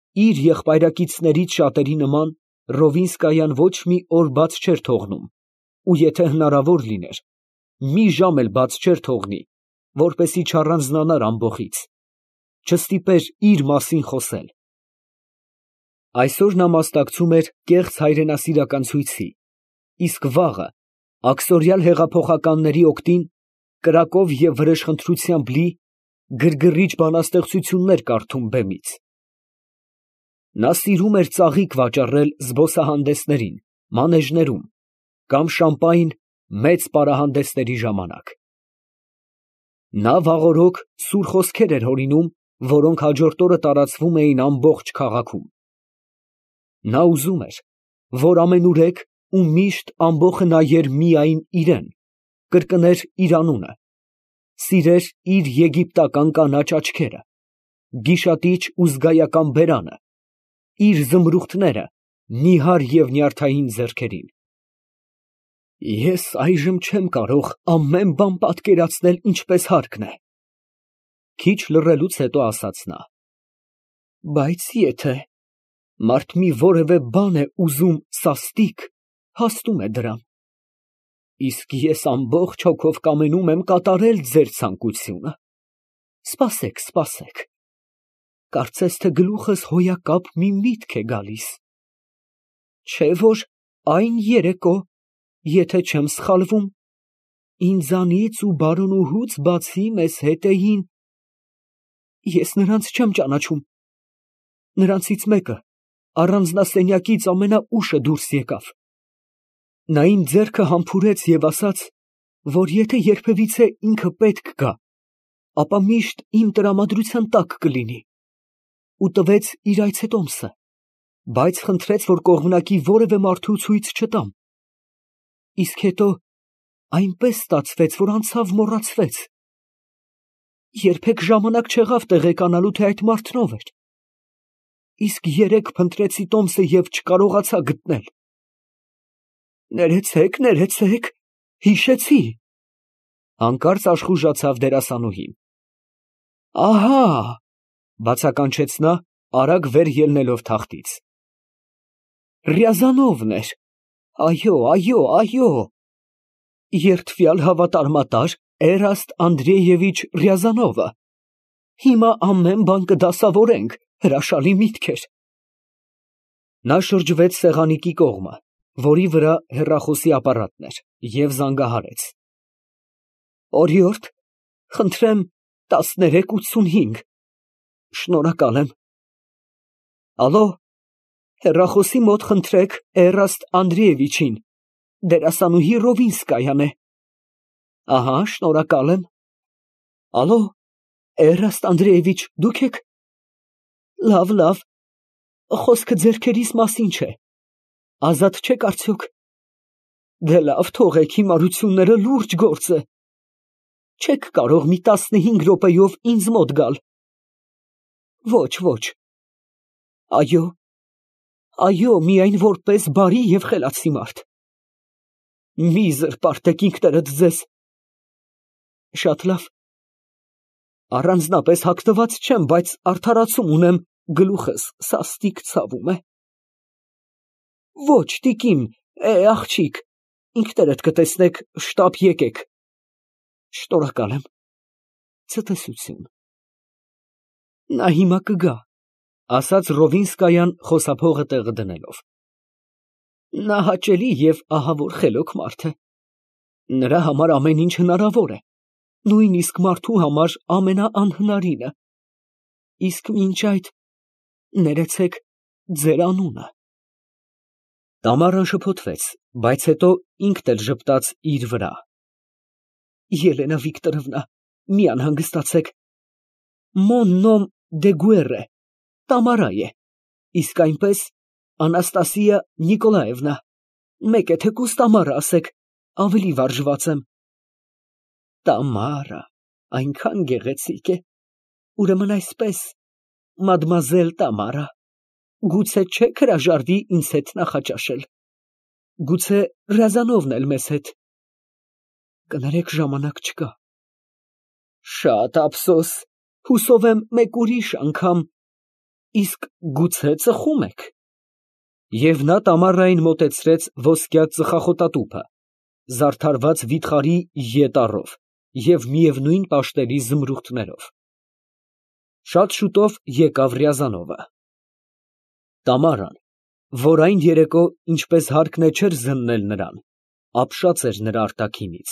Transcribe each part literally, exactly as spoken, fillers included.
իր եղբայրակիցներից շատերի նման Ռովինսկայան ոչ մի օր բաց չէր թողնում, ու եթե հնարավոր լիներ, մի ժամ էլ բաց չէր թողնի, որպեսզի չառանձնանար ամբոխից, չստիպեր իր մասին խոսել։ Այսօր նա մասնակցում էր կեղծ հայրենասիրական ցույցի, իսկ վաղը աքսորյալ հեղափոխականների օգտին կրակով և վրեժխնդրությամբ լի գրգռիչ բանաստեղծություններ կարդում բեմից։ Նա սիրում էր ծաղիկ վաճառել զբոսահանդեսներին, մանեժներում կամ շամպայն մեծ պարահանդեսների ժամանակ։ Նա վաղօրոք սուր խոսքեր էր հորինում, որոնք հաջորդ օրը տարածվում էին ամբողջ քաղաքում։ Նա ուզում էր, որ ամենուրեք ու միշտ ամբոխը նայեր միայն իրան, կրկներ իր անունը, սիրեր իր եգիպտական կանաչ աչքերը, գիշատիչ ու զգայական բերանը, իր զմրուխտները նիհար և նյարդային ձեռքերին։ Ես այժմ չեմ կարող ամեն բան պատկերացնել ինչպես հարկն է, քիչ լռելուց հետո ասաց նա, բայց եթե մարդ մի որևէ բան է ուզում սաստիկ, հասնում է դրան, իսկ ես ամբողջ հոգով կամենում եմ կատարել ձեր ցանկությունը, սպասեք, սպասեք, կարծես թե գլուխս հոյակապ մի միտք է գալիս, չէ՞ որ այն երեկո, եթե չեմ սխալվում, ինձանից ու բարոնուհուց բացի մեզ հետ էին… Ես նրանց չեմ ճանաչում, նրանցից մեկը առանձնասենյակից ամենաուշը դուրս եկավ, նա իմ ձեռքը համբուրեց և ասաց, որ եթե երբևիցե ինքը պետք գա, ապա միշտ իմ տրամադրության տակ կլինի, ու տվեց իր այցետոմսը, բայց խնդրեց, որ կողմնակի որևէ մարդու ցույց չտամ, իսկ հետո այնպես ստացվեց, որ անցավ մոռացվեց, երբեք ժամանակ չեղավ տեղեկանալու, թե այդ մարդն ով էր, իսկ երեկ փնտրեցի տոմսը և չկարողացա գտնել։ Ներեցեք, ներեցեք, հիշեցի, հանկարծ աշխուժացավ դերասանուհին։ Ահա, բացականչեց նա, արագ վեր ելնելով թախտից, Ռյազանովն էր, այո, այո, այո, երդվյալ հավատարմատար Էրաստ Անդրեևիչ Ռյազանովը, հիմա ամեն բան կդասավորենք, հրաշալի միտք էր։ Նա շրջվեց սեղանիկի կողմը, որի վրա հեռախոսի ապարատն էր, և զանգահարեց։ Օրիորդ, խնդրեմ տասներեք ութսունհինգ, շնորհակալ եմ։ Ալո, հեռախոսի մոտ խնդրեք Էրաստ Անդրեևիչին, դերասանուհի Ռովինսկայան է։ Ահա, շնորհակալ եմ։ Ալո, Էրաստ Անդրեևիչ, դուք եք։ Լավ, լավ, խոսքը ձեռքերիս մասին չէ, ազատ չեք արդյոք։ Դե լավ, թողեք հիմարությունները, լուրջ գործ է։ Չեք կարող մի տասնհինգ րոպեով ինձ մոտ գալ։ Ոչ, ոչ։ Այո, այո, միայն որպես բարի և խելացի մարդ։ Մի զրպարտեք ինքներդ ձեզ։ Շատ լավ։ Առանձնապես հագնված չեմ, բայց արդարացում ունեմ, գլուխս սաստիկ ցավում է։ Ոչ, տիկին, է, աղջիկ, ինքներդ կտեսնեք, շտապ եկեք։ Շնորհակալ եմ։ Ցտեսություն։ Նա հիմա կգա, ասաց Ռովինսկայան խոսափողը տեղը դնելով։ Նա հաճելի և ահավոր խելոք մարդ է։ Նրա համար ամեն ինչ հնարավոր է, նույնիսկ մարդու համար ամենաանհնարինը։ Իսկ մինչ այդ, ներեցեք, ձեր անունը։ Տամարան շփոթվեց, բայց հետո ինքն էլ ժպտաց իր վրա։ Ելենա Վիկտորովնա, մի անհանգստացեք։ Mon nom de guerre, Տամարա է, իսկ այնպես Անաստասիա Նիկոլաևնա, մեկ է թեկուզ Տամարա ասեք, ավելի վարժված եմ։ Տամարա, այնքան գեղեցիկ է, ուրեմն այսպես, մադմազել Տամարա, գուցե չեք հրաժարվի ինձ հետ նախաճաշել, գուցե Ռյազանովն էլ մեզ հետ։ Կներեք, ժամանակ չկա։ Շատ ափսոս, հուսով եմ մեկ ուրիշ անգամ։ Իսկ գուցե ծխում եք։ Եվ նա Տամարային մոտեցրեց ոսկյա ծխախոտատուփը, զարդարված վիթխարի ետառով և միևնույն պաշտելի զմրուխտներով։ Շատ շուտով եկավ Ռյազանովը։ Տամարան, որ այն երեկո ինչպես հարկն է չէր զննել նրան, ապշած էր նրա արտաքինից։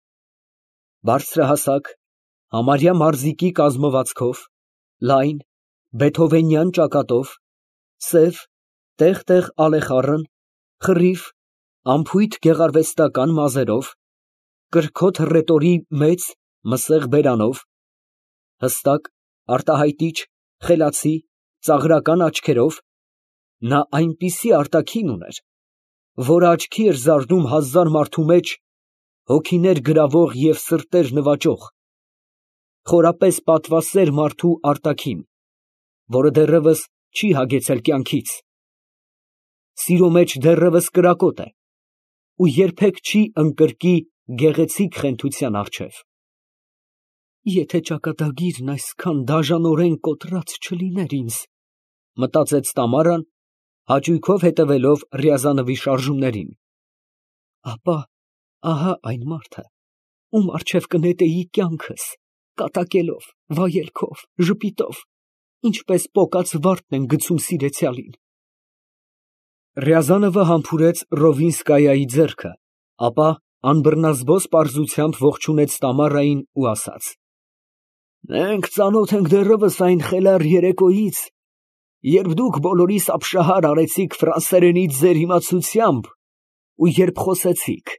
Բարձրահասակ, համարյա մարզիկի կազմվածքով, լայն, բեթհովենյան ճակատով, սև, տեղ֊տեղ ալեխառն, խռիվ, անփույթ գեղարվեստական մազերով, կրքոտ հռետորի մեծ, մսեղ բերանով, հստակ, արտահայտիչ, խելացի, ծաղրական աչքերով, նա այնպիսի արտաքին ուներ, որ աչքի էր զարնում հազար մարդու մեջ հոգիներ գրավող և սրտեր նվաճող, խորապես պատվասեր մարդու արտաքին, որը դեռևս չի հագեցել կյանքից, սիրո մեջ դեռևս կրակոտ է ու երբեք չի ընկրկի գեղեցիկ խենթության առջև։ Եթե ճակատագիրն այսքան դաժանորեն կոտրած չլիներ ինձ, մտածեց Տամարան, հաճույքով հետևելով Ռյազանովի շարժումներին, ապա ահա այն մարդը, ում առջև կնետեի կյանքս, կատակելով, վայելքով, ժպիտով, ինչպես պոկած վարդն են գցում սիրեցյալին։ Ռյազանովը համբուրեց Ռովինսկայայի ձեռքը, ապա անբռնազբոս պարզությամբ ողջունեց Տամարային ու ասաց. «Մենք ծանոթ ենք դեռևս այն խելառ երեկոյից, երբ դուք բոլորիս ապշահար արեցիք ֆրանսերենից ձեր իմացությամբ ու երբ խոսեցիք։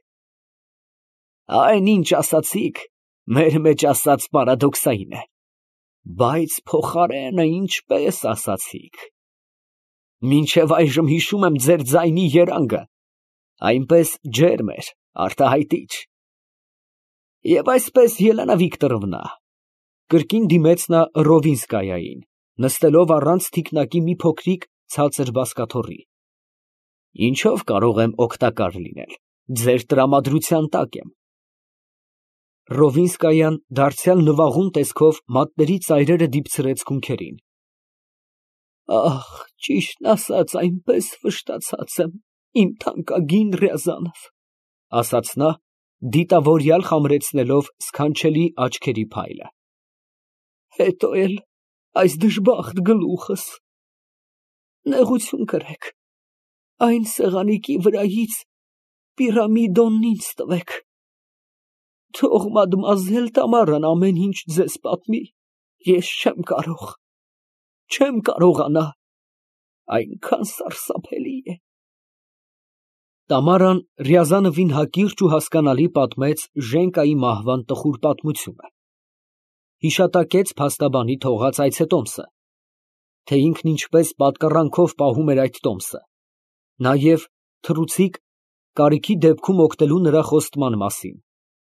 Այն, ինչ ասացիք, մեր մեջ ասած պարադոքսային է, բայց փոխարենը ինչպես ասացիք։ Մինչև այժմ հիշում եմ ձեր ձայնի երանգը, այնպես ջերմ էր, արտահայտիչ։ Եվ այսպես, Ելենա Վիկտորովնա, կրկին դիմեց նա Ռովինսկայային, նստելով առանց թիկնակի մի փոքրիկ ցածր բազկաթոռի, ինչով կարող եմ օգտակար լինել, ձեր տրամադրության տակ եմ։ Ռովինսկայան դարձյալ նվաղուն տեսքով մատների ծայրերը դիպցրեց քունքերին։ Ահ, ճիշտն ասած, այնպես վշտացած եմ, իմ թանկագին Ռյազանով, ասաց նա, դիտավորյալ խամրեցնելով սքանչելի աչքերի փայլը։ Հետո էլ այս դժբախտ գլուխս։ Նեղություն կրեք, այն սեղանիկի վրայից պիրամիդոնն ինձ տվեք։ Թող մադմուազել Տամարան ամեն ինչ ձեզ պատմի, ես չեմ կարող, չեմ կարողանա, այնքան սարսափելի է։ Տամարան Ռյազանովին հակիրճ ու հասկանալի պատմեց Ժենկայի մահվան տխուր պատմությունը, հիշատակեց փաստաբանի թողած այցետոմսը, թե ինքն ինչպես պատկառանքով պահում էր այդ տոմսը, նաև թռուցիկ, կարիքի դեպքում օգնելու նրա խոստման մասին։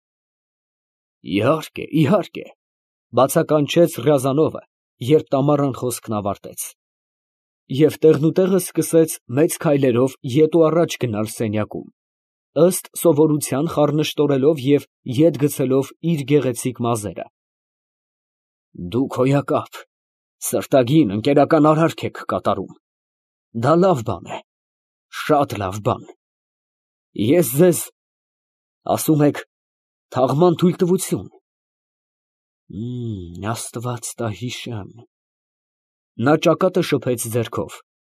Իհարկե, իհարկե, բացականչեց Ռյազանովը, երբ Տամարան խոսքն ավարտեց, և տեղնուտեղը սկսեց մեծ քայլերով ետու առաջ գնալ սենյակում, ըստ սովորության խառնշտորելով և ետ գցելով իր գեղեցիկ մազերը։ Դուք հոյակապ, սրտագին, ընկերական արարք եք կատարում, դա լավ բան է, շատ լավ բան։ Ես ձեզ, ասում եք, թաղման թույլտվություն։ Աստված տա հիշեմ։ Նա ճակատը շփեց ձեռքով։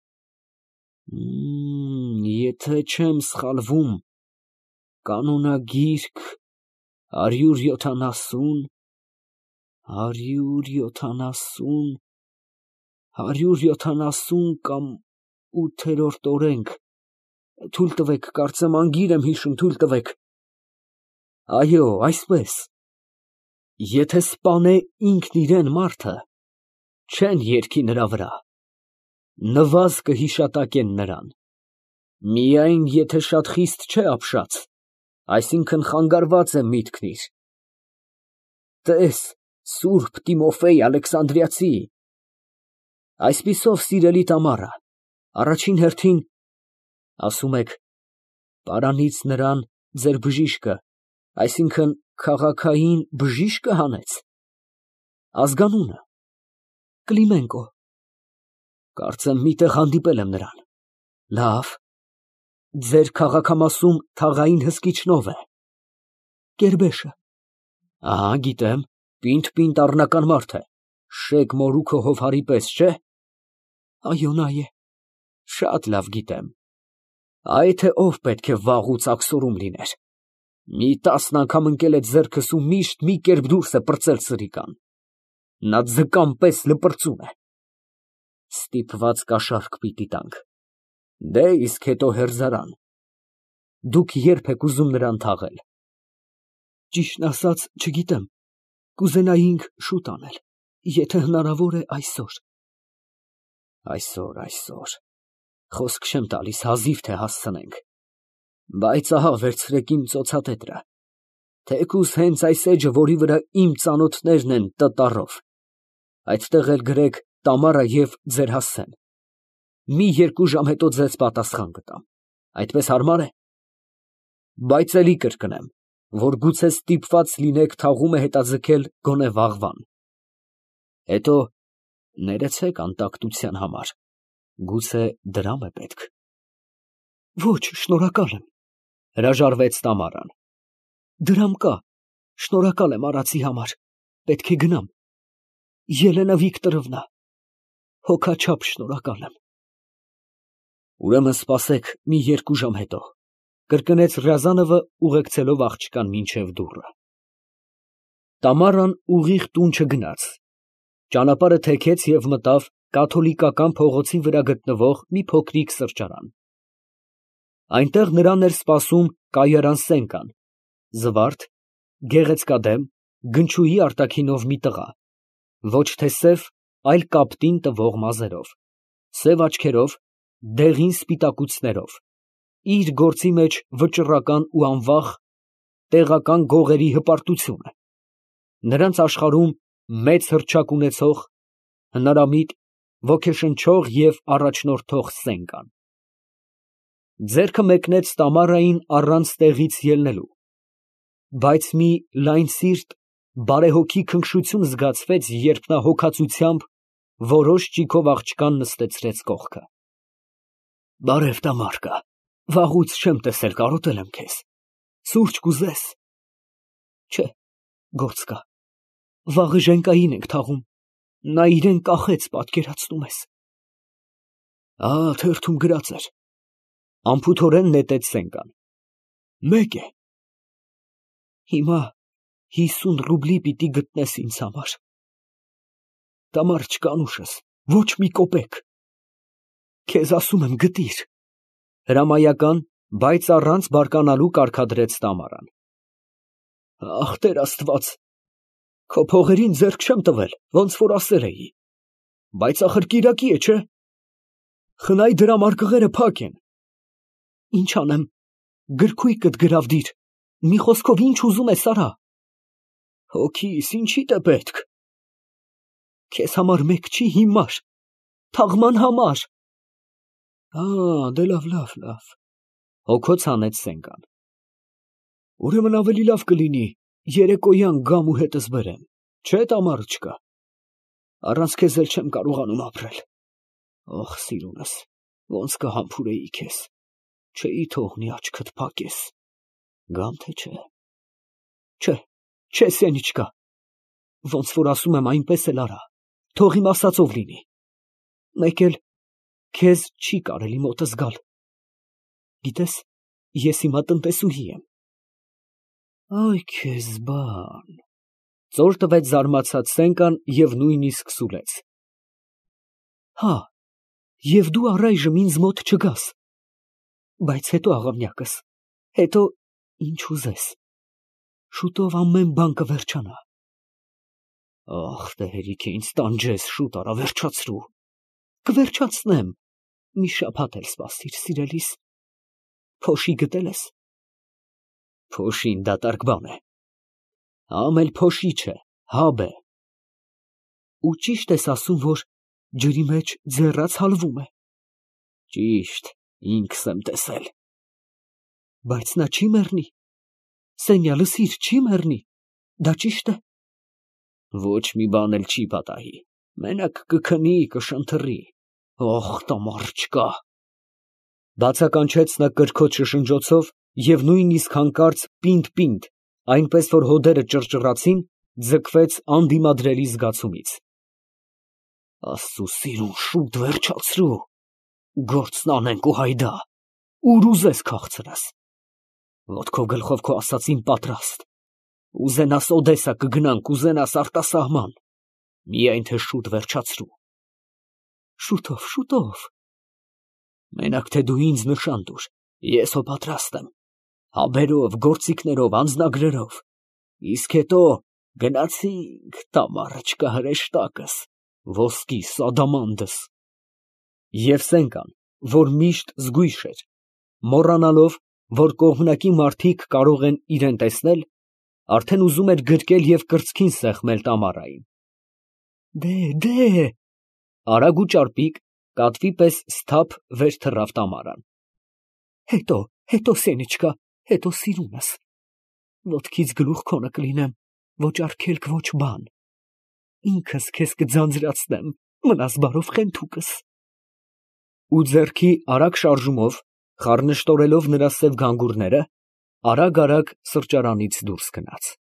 Եթե չեմ սխալվում, կանոնագիրք հարյուր յոթանասուն, հարյուր յոթանասուն, հարյուր յոթանասուն կամ ութերորդ օրենք, թույլ տվեք, կարծեմ անգիր եմ հիշում, թույլ տվեք։ Այո, այսպես, եթե սպանե ինքն իրեն մարդը, չեն երգի նրա վրա, նվազ կհիշատակեն նրան, միայն եթե շատ խիստ չէ ապշած, այսինքն խանգարված է միտքն իր։ Տես, սուրբ Տիմոֆեյ Ալեքսանդրիացի, այսպիսով, սիրելի Տամարա, առաջին հերթին, ասում եք, պարանից նրան ձեր բժիշկը, այսինքն քաղաքային բժիշկը հանեց, ազգանունը, Կլիմենկո, Կարծեմ միտեղ հանդիպել եմ նրան։ Լավ, ձեր քաղաքամասում թաղային հսկիչն ով է։ Կերբեշը։ Ահա, գիտեմ, պինդ֊պինդ առնական մարդ է, շեկ մորուքը հովհարի պես, չէ։ Այո, նա է։ Շատ լավ գիտեմ։ Այ թե ով պետք է վաղուց աքսորում լիներ։ Մի տասն անգամ ընկել է ձեռքս ու միշտ մի կերպ դուրս է պրծել սրիկան։ Նա ձկան պես լպրծուն է։ Ստիպված կաշառք պիտի տանք։ Դե իսկ հետո հերձարան։ Դուք ե՞րբ եք ուզում նրան թաղել։ Ճիշտն ասած, չգիտեմ, կուզենայինք շուտ անել, եթե հնարավոր է այսօր։ Այսօր, այսօր, խոսք չեմ տալիս, հազիվ թե հասցնենք, բայց ահա վերցրեք իմ ծոցատետրը, թեկուզ հենց այս էջը, որի վրա իմ ծանոթներն են Տ այդտեղ էլ գրեք Տամարա և ձեր հասցեն։ Մի երկու ժամ հետո ձեզ պատասխան կտամ, այդպես հարմար է։ Բայց էլի կրկնեմ, որ գուցե ստիպված լինեք թաղումը հետաձգել գոնե վաղվան։ Հետո ներեցեք անտակտության համար, գուցե դրամ է պետք։ Ոչ, շնորհակալ եմ, հրաժարվեց Տամարան։ Դրամ կա, շնորհակալ եմ արածի համար, պետք է գնամ։ Ելենա Վիկտորովնա, հոգաչափ շնորհակալ եմ։ Ուրեմն սպասեք մի երկու ժամ հետո, կրկնեց Ռյազանովը, ուղեկցելով աղջկան մինչև դուռը։ Տամարան ուղիղ տուն չգնաց, ճանապարհը թեքեց և մտավ կաթոլիկական փողոցի վրա գտնվող մի փոքրիկ սրճարան։ Այնտեղ նրան էր սպասում կայարան Սենկան, զվարթ, գեղեցկադեմ, գնչուի արտաքինով մի տղա, ոչ թե սև, այլ կապտին տվող մազերով, սև աչքերով, դեղին սպիտակուցներով, իր գործի մեջ վճռական ու անվախ, տեղական գողերի հպարտությունը, նրանց աշխարհում մեծ հռչակ ունեցող, հնարամիտ, ոգեշնչող և առաջնորդող Սենկան։ Ձեռքը մեկնեց Տամարային առանց տեղից ելնելու, բայց մի լայն սիրտ, բարեհոգի քնքշություն զգացվեց, երբ նա հոգածությամբ որոշ ճիգով աղջկան նստեցրեց կողքը։ Բարև, Տամարկա, վաղուց չեմ տեսել, կարոտել եմ քեզ, սուրճ կուզես։ Չէ, գործ կա, վաղը ժենկային ենք թաղում, նա իրեն կախեց, պատկերացնում ես։ Ահա թերթում գրած էր, անփութորեն նետեց Սենկան։ Մեկ է։ Հիմա հիսուն ռուբլի պիտի գտնես ինձ համար։ Տամար, չկանուշս, ոչ մի կոպեկ։ Քեզ ասում եմ, գտիր։ Հրամայական, բայց առանց բարկանալու կարգադրեց Տամարան։ Ախ, Տեր Աստված, քո փողերին ձեռք չեմ տվել, ոնց որ ասել էի, բայց ախր կիրակի է, չէ։ Խնայ դրամարկղերը փակ են։ Ինչ անեմ, գրքույկդ գրավդիր, մի խոսքով ինչ ուզում ես արա։ Հոգիս, ինչիդ է պետք։ Քեզ համար մեկ չի հիմար, թաղման համար։ Ա, դե լավ, լավ, լավ, հոգոց հանեց Սենկան։ Ուրեմն ավելի լավ կլինի երեկոյան գամ ու հետս բերեմ, չէ, Տամարը չկա։ Առանց քեզ էլ չեմ կարողանում ապրել։ Ոխ, սիրունս, ոնց կհամբուրեի քեզ, չէի թողնի աչքդ փակես, գամ թե չէ։ Չէ, չէ, Սենիչկա, ոնց որ ասում եմ, այնպես էլ արա, թող իմ ասածով լինի։ Մեկ էլ քեզ չի կարելի մոտս գալ։ Գիտես, ես հիմա տնտեսուհի եմ։ Այ քեզ բան, ծոր տվեց զարմացած Սենկան և նույնիսկ սուլեց։ Հա, և դու առայժմ ինձ մոտ չգաս, բայց հետո աղավնյակս, հետո ինչ ուզես, շուտով ամեն բան կվերջանա։ Ախ, դե հերիք է ինձ տանջես, շուտ արա, վերջացրու։ Կվերջացնեմ, մի շաբաթ էլ սպասիր, սիրելիս։ Փոշի գտել ես։ Փոշին դատարկ բան է։ Համ էլ փոշի չէ, հաբ է։ Ու ճիշտ ես ասում, որ ջրի մեջ ձեռաց հալվում է։ Ճիշտ, ինքս եմ տեսել։ Բայց նա չի մեռնի։ Սենյա, լսիր, չի մեռնի։ Դա ճիշտ է։ Ոչ մի բան էլ չի պատահի, մենակ կքնի, կշնթռի, Ոխ, տամարչկա։ Բացականչեց նա կրքոտ շշնջոցով և նույնիսկ հանկարծ պինդ֊պինդ, այնպես որ հոդերը ճռճռացին, ձգվեց անդիմադրելի զգացումից։ Աստծու սիրուն, շուտ վերջացրու, գործն անենք ու հայդա, ուր ուզես քաղցրես, ոտքով գլխով քո ասածին պատրաստ, ուզենաս Օդեսա կգնանք, ուզենաս արտասահման, միայն թե շուտ վերջացրու։ Շուտով, շուտով։ Մենակ թե դու ինձ նշան տուր, ես հո պատրաստ եմ, հաբերով, գործիքներով, անձնագրերով, իսկ հետո գնացինք, տամարչկա հրեշտակս, ոսկիս, ադամանդս։ Եվ Սենկան, որ միշտ զգույշ էր, մոռանալով, որ կողմնակի մարդիկ կարող են իրան տեսնել, արդեն ուզում էր գրկել և կրծքին սեղմել Տամարային։ Դե, դե… Արագ ու ճարպիկ, կատվի պես սթափ վեր թռավ Տամարան։ Հետո, հետո, սենիչկա, հետո սիրունս, ոտքից գլուխ քոնը կլինեմ, ոչ արգելք, ոչ բան, ինքս քեզ կձանձրացնեմ, մնաս բարով խենթուկս։ Ու ձեռքի արագ շարժումով, խառնշտորելով նրա սև գանգուրները, արագ֊արագ սրճարանից դուրս գնաց։